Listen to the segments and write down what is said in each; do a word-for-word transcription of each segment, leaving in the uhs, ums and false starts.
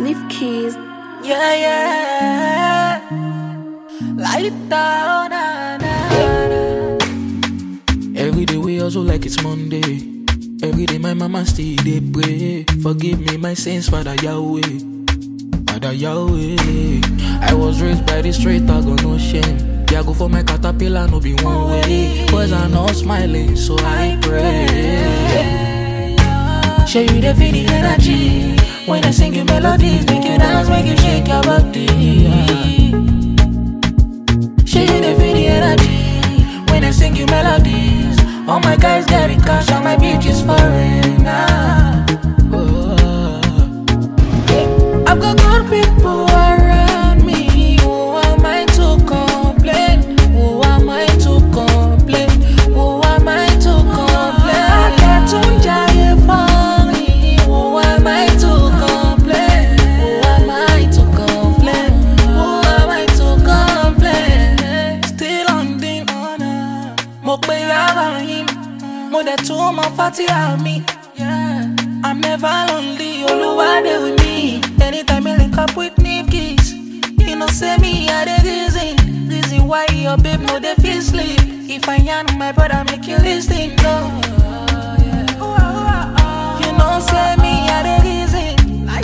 Sniff keys. Yeah, yeah. Light down, na, na, na. Every day we hustle like it's Monday. Every day my mama still dey pray. Forgive me my sins, Father Yahweh, Father Yahweh. I was raised by the straight, I got no shame. Yeah, go for my caterpillar, no be one way. Boys are not smiling, so I pray. Show you the feel the energy when I sing you melodies, make you dance, make you shake your body. Show you the feel the energy when I sing you melodies. All my guys getting cash, all my bitches foreigner. Oh. I've got good people around me. Who am I to complain? Who am I to complain? Who am I to complain? I get to jail for me. Who am I to complain? Who am I to complain? Who am I to complain? Still on the honor. Mo pe ara him. Mo de to mo fati me. Yeah. I'm never lonely. Oluwa dey with me. Anytime I link up with Nikki's, you know say me I the reason. Reason why your babe no dey feel sleep. If I yarn my brother make you listen, no. You know say me I the reason.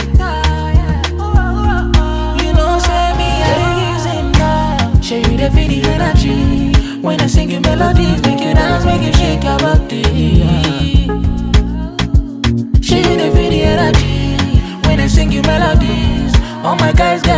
You know say me I the reason, no. Show you the feel the energy when I sing you melodies, make you dance, make you shake your body. Show you the feel the energy when I sing you melodies. All my guys